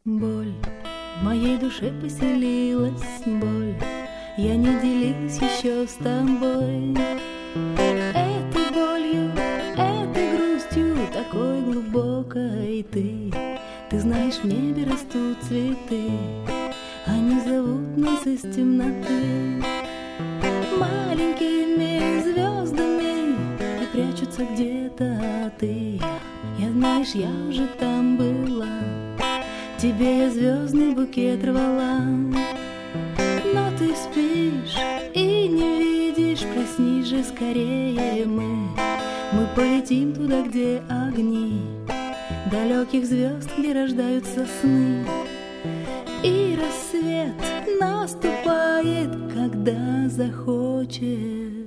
Боль в моей душе поселилась, боль. Я не делилась еще с тобой этой болью, этой грустью, такой глубокой. Ты знаешь, в небе растут цветы, они зовут нас из темноты маленькими звездами и прячутся где-то ты. Я, знаешь, я уже там была, тебе я звездный букет рвала. Но ты спишь и не видишь, проснись же скорее. Мы полетим туда, где огни далеких звезд, где рождаются сны. И рассвет наступает, когда захочет.